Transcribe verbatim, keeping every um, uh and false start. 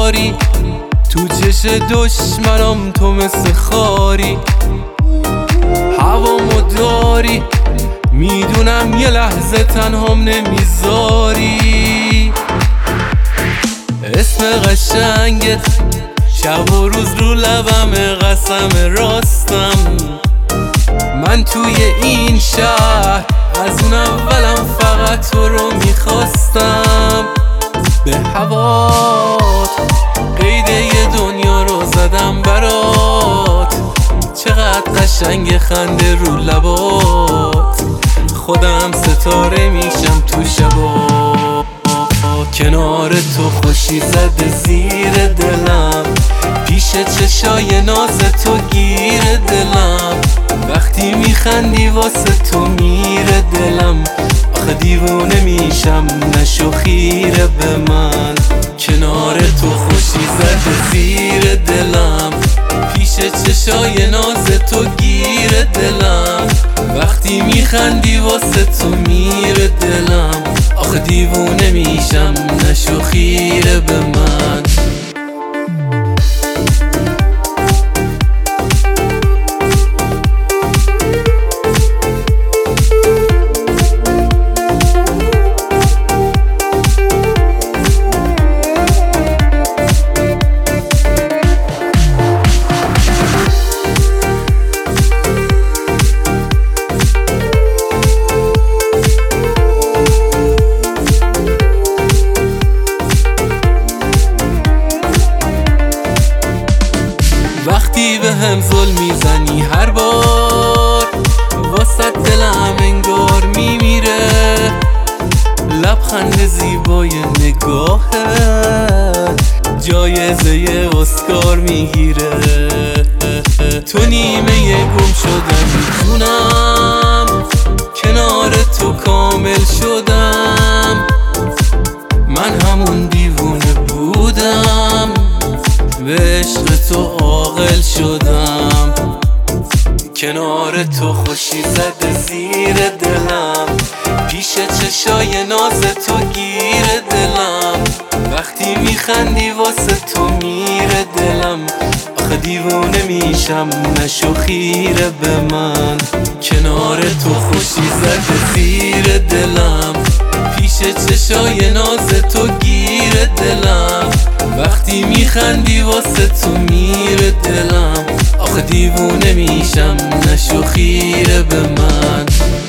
کاری، تو چش دشمنم تو مثل خاری. هوامو داری، میدونم یه لحظه تنهام نمیذاری. اسم قشنگت شب و روز رو لبم، قسم راستم. من توی این شهر از اون اولم فقط تو رو میخواستم. به هوات قید یه دنیا رو زدم برات، چقدر قشنگ خنده رو لبات. خودم ستاره میشم تو شبات، کنار تو خوشی زده زیر دلم، پیش چشای ناز تو گیر دلم. وقتی میخندی واسه تو میره دلم، آخه دیوونه میشم نشو خیره به من. کنار تو خوشی زده زیر دلم، پیش چشای ناز تو گیر دلم. وقتی میخندی واسه تو میره دلم، آخه دیوونه میشم نشو خیره به من. وقتی به هم ظلم میزنی هر بار، واسه دلم انگار میمیره. لبخند زیبای نگاهت جایزه اسکار میگیره. تو نیمه گم شدم، میتونم کنار تو کامل شدم. من همون دیوونه بودم، به عشق تو عاقل شدم. کنار تو خوشی زده زیر دلم، پیش چشای ناز تو گیر دلم. وقتی میخندی واسه تو میره دلم، آخه دیوونه میشم نشو خیره به من. کنار تو خوشی زده زیر دلم، پیش چشای ناز تو گیر دلم. وقتی میخندی واسه تو میره دلم، آخه دیوونه میشم نشو خیره به من.